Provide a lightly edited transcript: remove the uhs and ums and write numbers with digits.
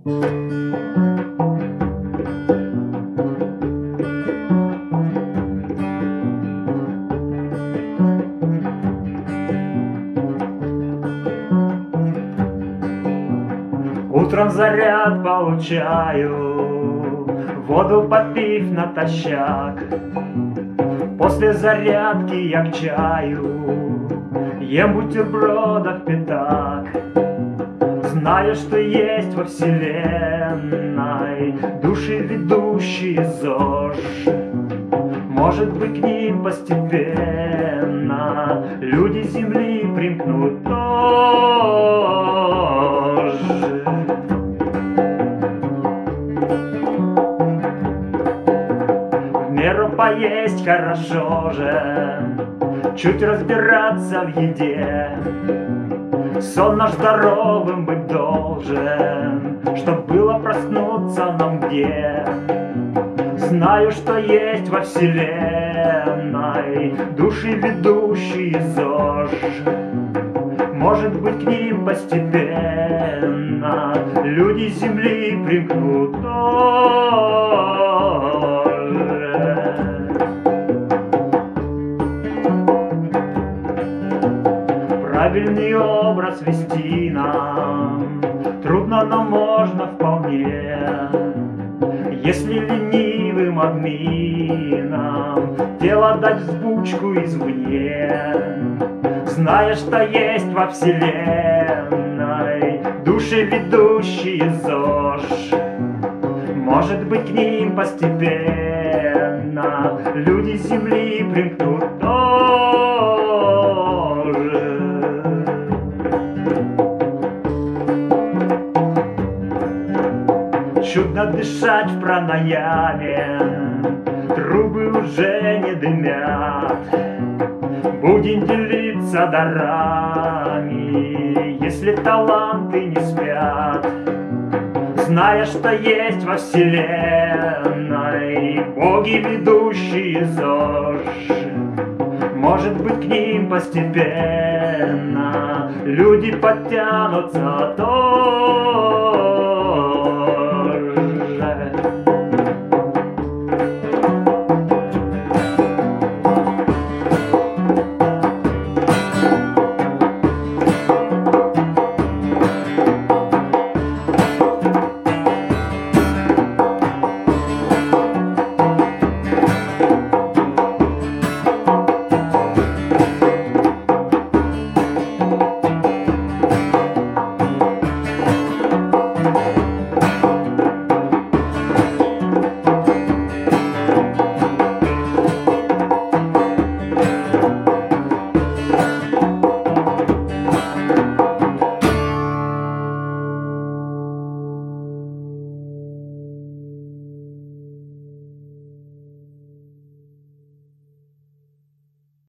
Утром заряд получаю, воду попив натощак. После зарядки я к чаю ем бутербродов пятак. Знаю, что есть во вселенной души, ведущие ЗОЖ. Может быть, к ним постепенно люди земли примкнут тоже. В меру поесть хорошо же, чуть разбираться в еде. Сон наш здоровым быть должен, чтоб было проснуться нам где. Знаю, что есть во вселенной души, ведущие ЗОЖ. Может быть, к ним постепенно люди земли примкнут тоже. Правильный образ вести нам трудно, но можно вполне, если ленивым админам тело дать взбучку извне. Зная, что есть во вселенной души, ведущие ЗОЖ. Может быть, к ним постепенно люди земли примкнут тоже. Чудно дышать в пранаяме, трубы уже не дымят. Будем делиться дарами, если таланты не спят. Зная, что есть во вселенной боги, ведущие ЗОЖ. Может быть, к ним постепенно люди подтянутся тоже.